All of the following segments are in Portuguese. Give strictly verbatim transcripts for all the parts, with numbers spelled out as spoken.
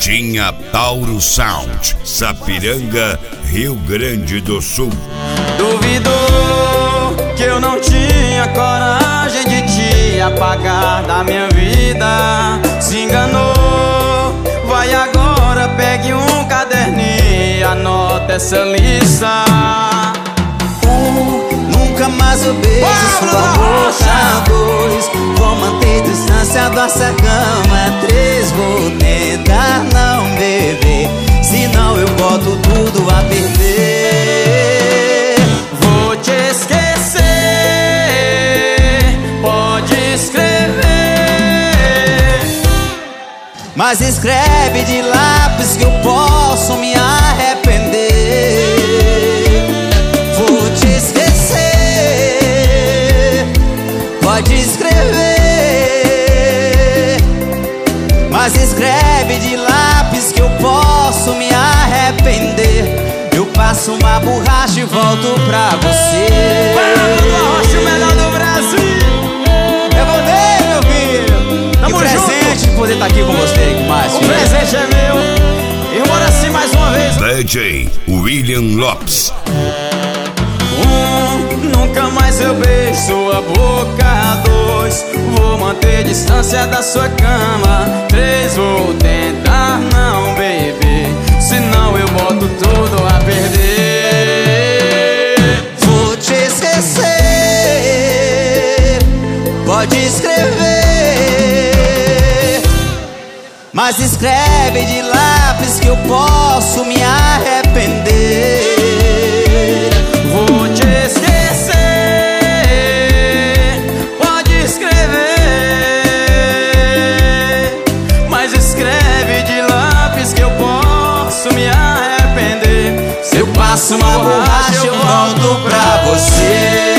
Tinha Tauro Sound, Sapiranga, Rio Grande do Sul. Duvidou que eu não tinha coragem de te apagar da minha vida. Se enganou, vai agora, pegue um caderninho e anota essa lista. Um, nunca mais eu beijo sua boca. Dois, vou manter distância da nossa cama. Três, vou tentar não beber, senão eu boto tudo a perder. Vou te esquecer, pode escrever, mas escreve de lápis que eu posso me arrepender. Vou te esquecer, pode escrever, mas escreve de lápis que eu posso me arrepender. Eu passo uma borracha e volto pra você. Borracha, o melhor do Brasil. Eu voltei, meu filho. Tamo que junto. presente de poder estar aqui com você, que mais? O presente é meu. E bora assim mais uma vez. D J William Lopes. Um, nunca mais eu beijo sua boca. Dois, vou manter distância da sua cama. Três, vou tentar não beber, senão eu boto tudo a perder. Vou te esquecer, pode escrever, mas escreve de lápis que eu posso me arrepender. Vou te esquecer, pode escrever, mas escreve de lápis que eu posso me arrepender. Se eu passo uma borracha eu volto pra você.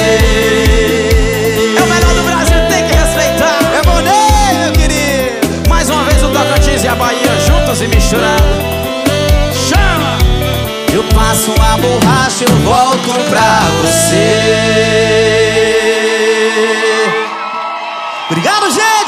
É o melhor do Brasil, tem que respeitar. É bonito, meu querido. Mais uma vez o Tocantins e a Bahia juntos e misturados. Chama! Eu passo uma borracha, eu volto pra você. Obrigado, gente!